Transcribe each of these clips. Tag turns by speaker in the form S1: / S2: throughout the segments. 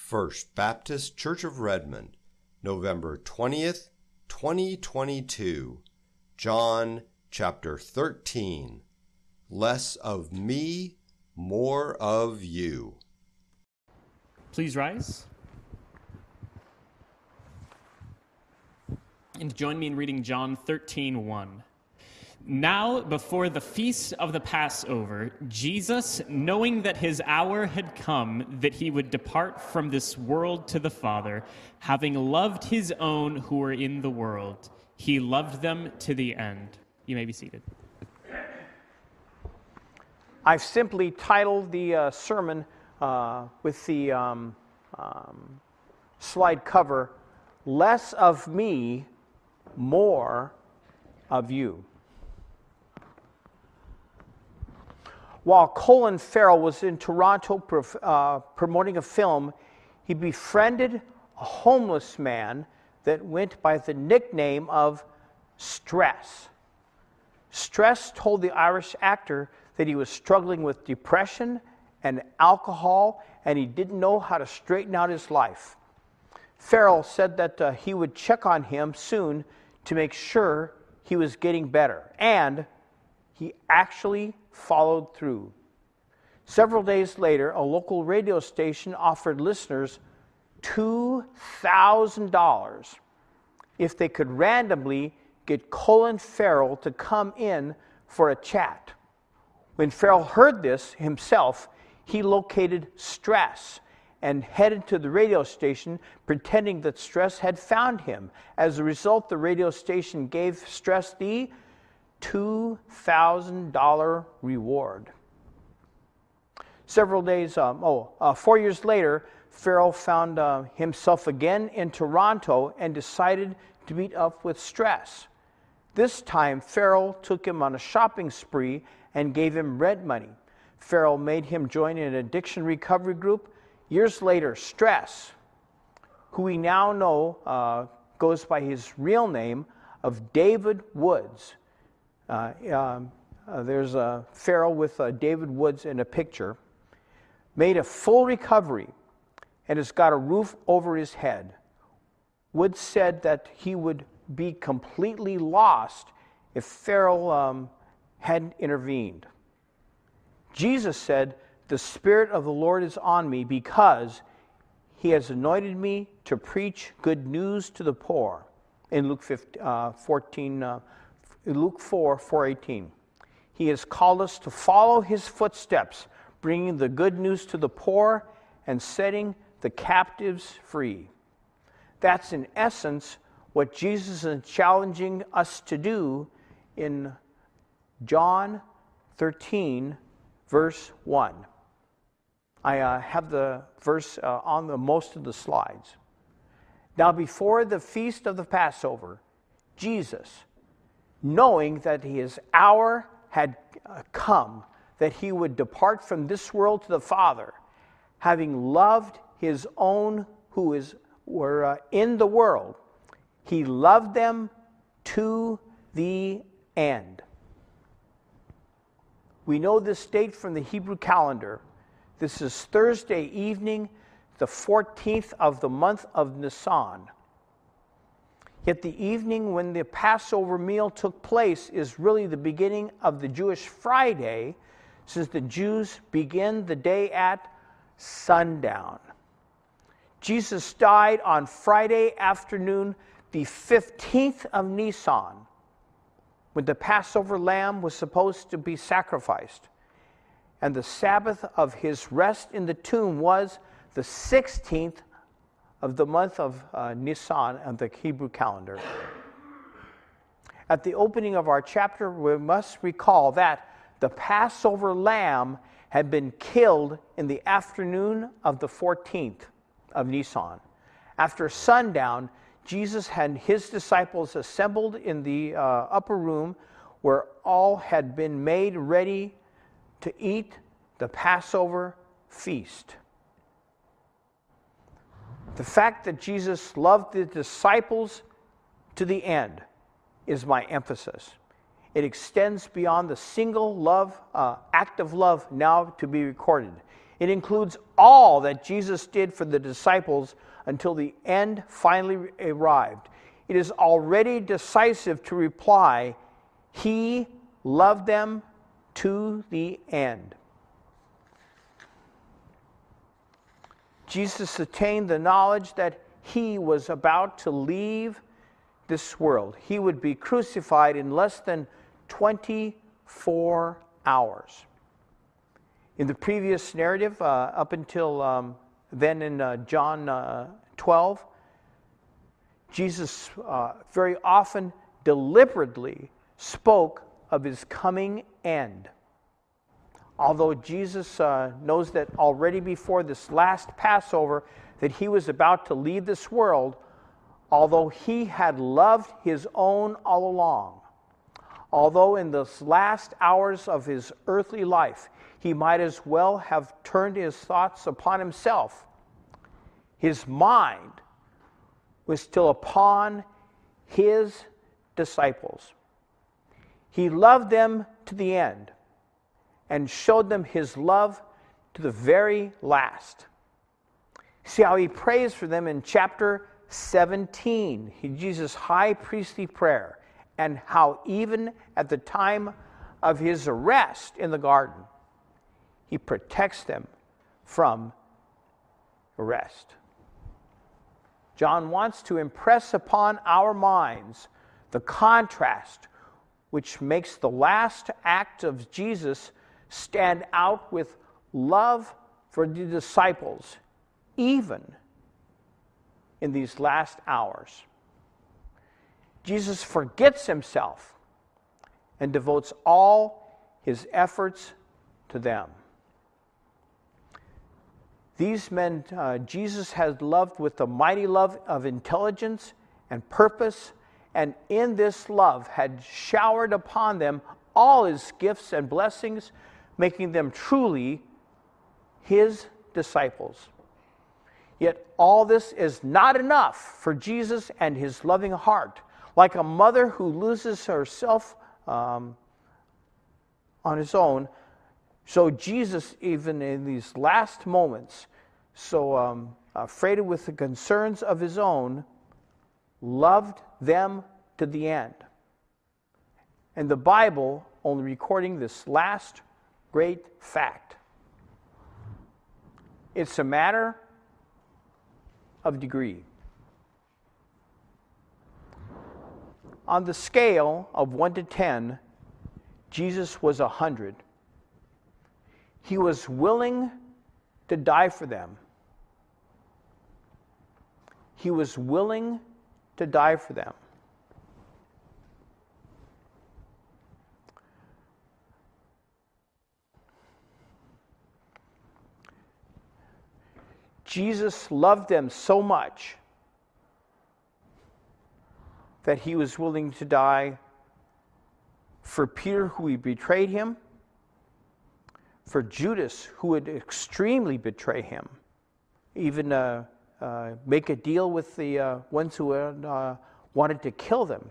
S1: First Baptist Church of Redmond, November 20th, 2022. John chapter 13. Less of me, more of you.
S2: Please rise. And join me in reading John 13:1. Now, before the feast of the Passover, Jesus, knowing that his hour had come, that he would depart from this world to the Father, having loved his own who were in the world, he loved them to the end. You may be seated.
S3: I've simply titled the sermon with the slide cover, Less of Me, More of You. While Colin Farrell was in Toronto promoting a film, he befriended a homeless man that went by the nickname of Stress. Stress told the Irish actor that he was struggling with depression and alcohol, and he didn't know how to straighten out his life. Farrell said that he would check on him soon to make sure he was getting better, and he actually followed through. Several days later, a local radio station offered listeners $2,000 if they could randomly get Colin Farrell to come in for a chat. When Farrell heard this himself, he located Stress and headed to the radio station pretending that Stress had found him. As a result, the radio station gave Stress the $2,000 reward. 4 years later, Farrell found himself again in Toronto and decided to meet up with Stress. This time, Farrell took him on a shopping spree and gave him rent money. Farrell made him join an addiction recovery group. Years later, Stress, who we now know goes by his real name of David Woods. There's a Farrell with David Woods in a picture, made a full recovery and has got a roof over his head. Woods said that he would be completely lost if Farrell hadn't intervened. Jesus said, "The Spirit of the Lord is on me because he has anointed me to preach good news to the poor," in Luke 4:18. He has called us to follow his footsteps, bringing the good news to the poor and setting the captives free. That's in essence what Jesus is challenging us to do in John 13, verse 1. I have the verse on most of the slides. Now, before the feast of the Passover, Jesus, knowing that his hour had come, that he would depart from this world to the Father, having loved his own who were in the world, he loved them to the end. We know this date from the Hebrew calendar. This is Thursday evening, the 14th of the month of Nisan. Yet the evening when the Passover meal took place is really the beginning of the Jewish Friday, since the Jews begin the day at sundown. Jesus died on Friday afternoon, the 15th of Nisan, when the Passover lamb was supposed to be sacrificed. And the Sabbath of his rest in the tomb was the 16th of the month of Nisan of the Hebrew calendar. At the opening of our chapter, we must recall that the Passover lamb had been killed in the afternoon of the 14th of Nisan. After sundown, Jesus had his disciples assembled in the upper room where all had been made ready to eat the Passover feast. The fact that Jesus loved the disciples to the end is my emphasis. It extends beyond the single act of love now to be recorded. It includes all that Jesus did for the disciples until the end finally arrived. It is already decisive to reply, He loved them to the end. Jesus attained the knowledge that He was about to leave this world. He would be crucified in less than 24 hours. In the previous narrative, up until then in John 12, Jesus very often deliberately spoke of His coming end. Although Jesus knows that already before this last Passover that He was about to leave this world, although He had loved His own all along, although in the last hours of His earthly life, He might as well have turned His thoughts upon Himself, His mind was still upon His disciples. He loved them to the end and showed them His love to the very last. See how He prays for them in chapter 17, Jesus' high priestly prayer, and how even at the time of His arrest in the garden, He protects them from arrest. John wants to impress upon our minds the contrast which makes the last act of Jesus stand out with love for the disciples, even in these last hours. Jesus forgets Himself and devotes all His efforts to them. These men Jesus has loved with the mighty love of intelligence and purpose, and in this love had showered upon them all His gifts and blessings, making them truly His disciples. Yet all this is not enough for Jesus and His loving heart. Like a mother who loses herself on His own, so Jesus, even in these last moments, so freighted with the concerns of His own, loved them to the end. And the Bible only recording this last great fact. It's a matter of degree. On the scale of 1 to 10, Jesus was 100. He was willing to die for them. He was willing to die for them. Jesus loved them so much that He was willing to die for Peter, who betrayed Him, for Judas, who would extremely betray Him, even make a deal with the ones who wanted to kill them.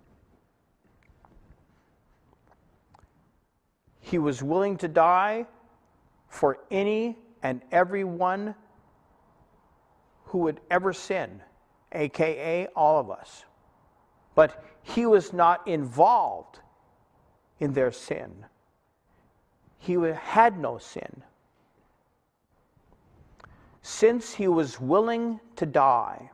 S3: He was willing to die for any and every one who would ever sin, aka all of us. But He was not involved in their sin. He had no sin. Since He was willing to die,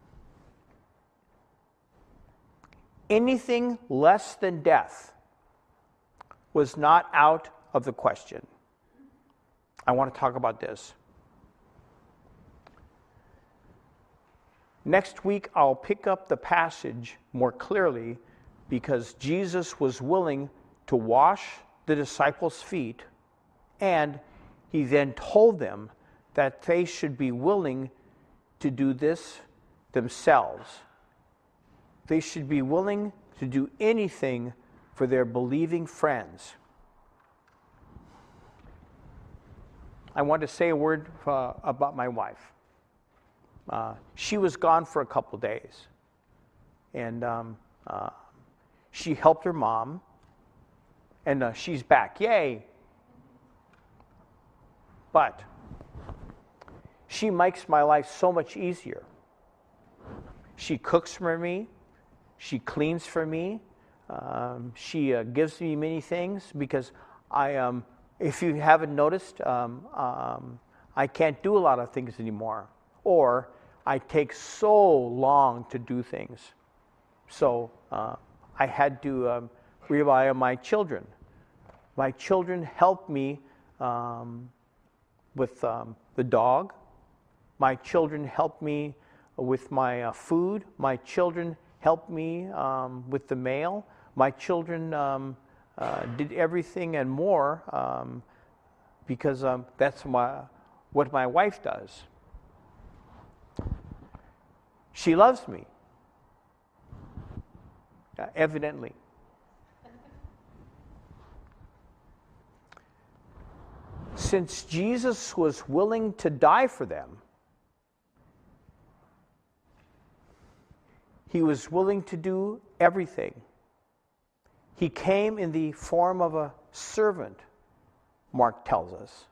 S3: anything less than death was not out of the question. I want to talk about this. Next week, I'll pick up the passage more clearly because Jesus was willing to wash the disciples' feet, and He then told them that they should be willing to do this themselves. They should be willing to do anything for their believing friends. I want to say a word about my wife. She was gone for a couple days, and she helped her mom, and she's back. Yay! But She makes my life so much easier. She cooks for me. She cleans for me. She gives me many things because if you haven't noticed, I can't do a lot of things anymore. Or I take so long to do things. So I had to rely on my children. My children help me with the dog. My children help me with my food. My children help me with the mail. My children did everything and more because that's what my wife does. She loves me, evidently. Since Jesus was willing to die for them, he was willing to do everything. He came in the form of a servant, Mark tells us.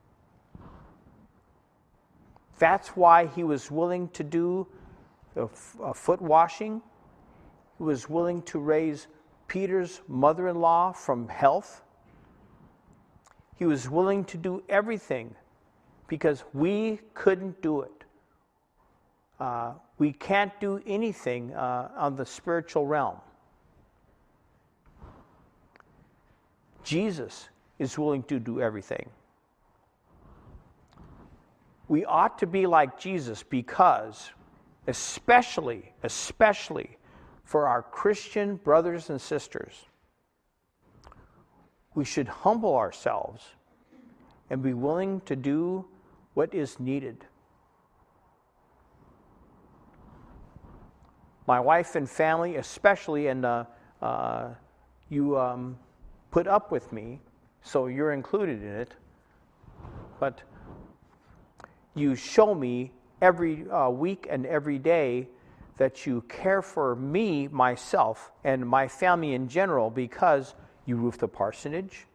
S3: That's why he was willing to do the foot washing. He was willing to raise Peter's mother-in-law from health. He was willing to do everything because we couldn't do it. We can't do anything on the spiritual realm. Jesus is willing to do everything. We ought to be like Jesus because, especially for our Christian brothers and sisters, we should humble ourselves and be willing to do what is needed. My wife and family, especially, and you put up with me, so you're included in it, but you show me every week and every day that you care for me, myself, and my family in general because you roof the parsonage.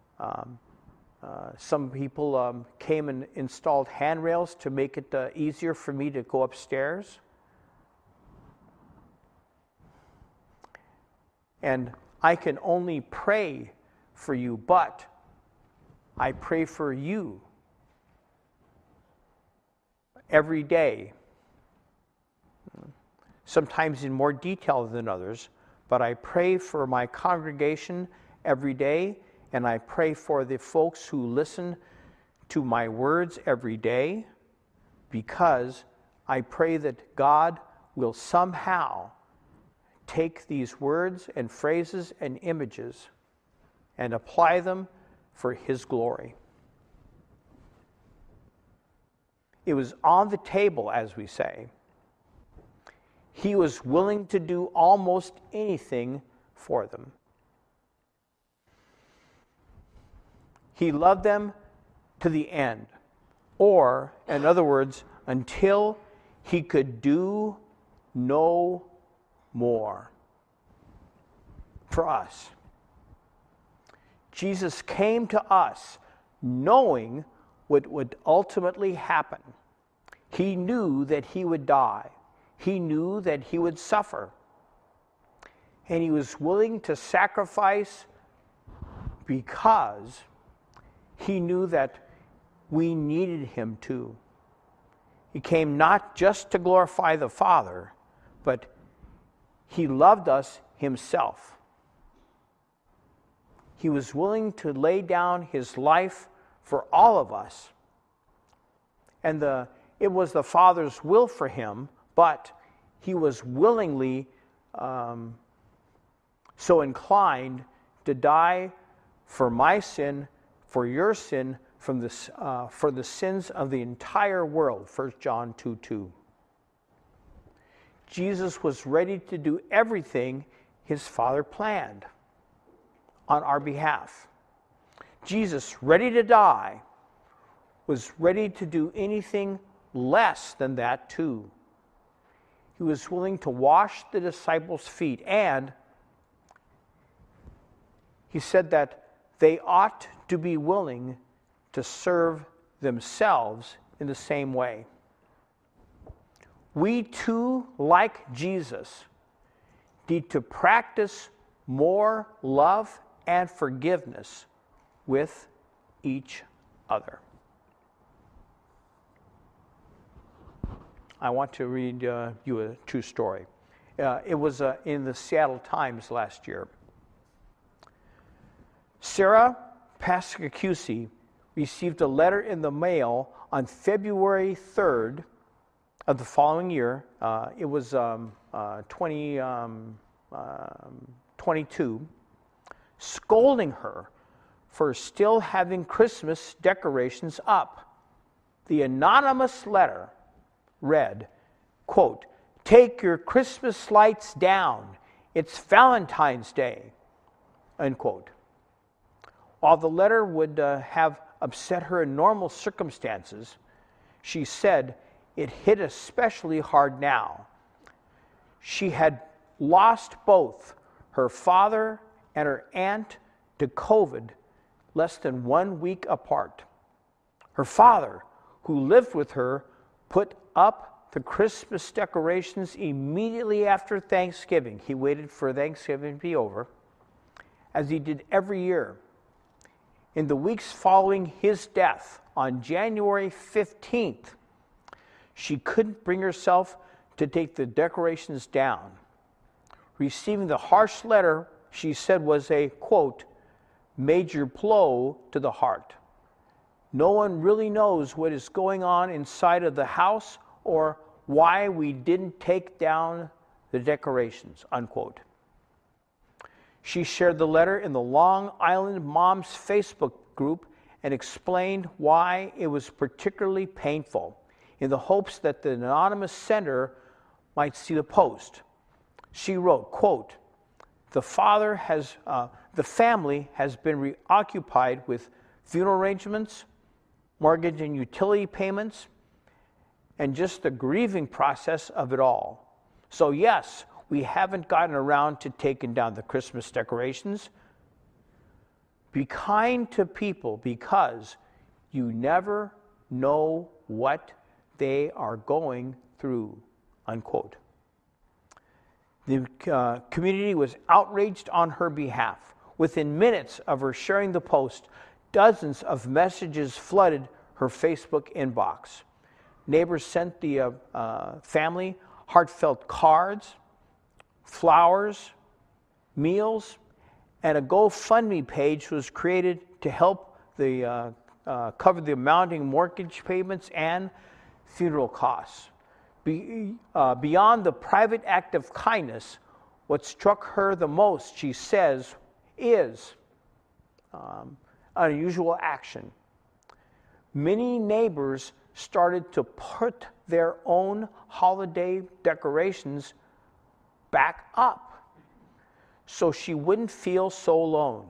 S3: Some people came and installed handrails to make it easier for me to go upstairs. And I can only pray for you, but I pray for you every day. Sometimes in more detail than others, but I pray for my congregation every day, and I pray for the folks who listen to my words every day, because I pray that God will somehow take these words and phrases and images and apply them for His glory. It was on the table, as we say. He was willing to do almost anything for them. He loved them to the end, or, in other words, until he could do no more for us. Jesus came to us knowing what would ultimately happen. He knew that he would die. He knew that he would suffer. And he was willing to sacrifice because he knew that we needed him to. He came not just to glorify the Father, but he loved us himself. He was willing to lay down his life for all of us. And it was the Father's will for him, but he was willingly so inclined to die for my sin, for your sin, for the sins of the entire world, 1 John 2:2. Jesus was ready to do everything his Father planned on our behalf. Jesus, ready to die, was ready to do anything less than that too. He was willing to wash the disciples' feet, and he said that they ought to be willing to serve themselves in the same way. We too, like Jesus, need to practice more love and forgiveness with each other. I want to read you a true story. It was in the Seattle Times last year. Sarah Pascacusi received a letter in the mail on February 3rd of the following year. It was 2022, scolding her for still having Christmas decorations up. The anonymous letter read, quote, "Take your Christmas lights down. It's Valentine's Day," unquote. While the letter would have upset her in normal circumstances, she said it hit especially hard now. She had lost both her father and her aunt to COVID less than 1 week apart. Her father, who lived with her, put up the Christmas decorations immediately after Thanksgiving. He waited for Thanksgiving to be over, as he did every year. In the weeks following his death, on January 15th, she couldn't bring herself to take the decorations down. Receiving the harsh letter, she said, was a, quote, "major blow to the heart. No one really knows what is going on inside of the house or why we didn't take down the decorations," unquote. She shared the letter in the Long Island Moms Facebook group and explained why it was particularly painful, in the hopes that the anonymous sender might see the post. She wrote, quote, the family has been reoccupied with funeral arrangements, mortgage and utility payments, and just the grieving process of it all. So yes, we haven't gotten around to taking down the Christmas decorations. Be kind to people because you never know what they are going through, unquote. The community was outraged on her behalf. Within minutes of her sharing the post, dozens of messages flooded her Facebook inbox. Neighbors sent the family heartfelt cards, flowers, meals, and a GoFundMe page was created to help cover the mounting mortgage payments and funeral costs. Beyond the private act of kindness, what struck her the most, she says, is unusual action. Many neighbors started to put their own holiday decorations back up so she wouldn't feel so alone.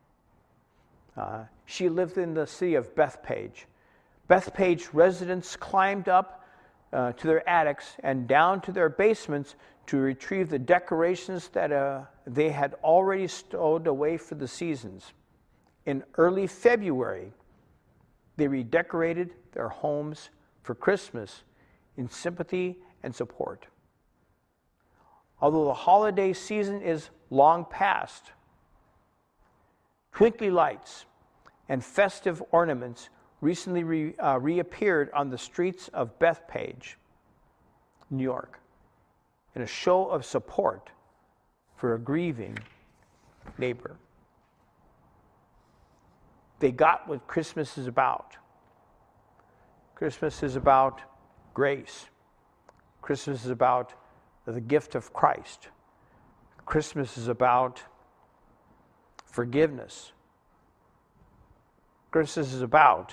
S3: She lived in the city of Bethpage. Bethpage residents climbed up to their attics and down to their basements to retrieve the decorations that they had already stowed away for the seasons. In early February, they redecorated their homes for Christmas in sympathy and support. Although the holiday season is long past, twinkly lights and festive ornaments recently reappeared on the streets of Bethpage, New York, in a show of support for a grieving neighbor. They got what Christmas is about. Christmas is about grace. Christmas is about the gift of Christ. Christmas is about forgiveness. Christmas is about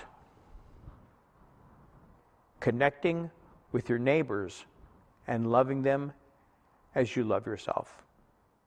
S3: connecting with your neighbors and loving them as you love yourself.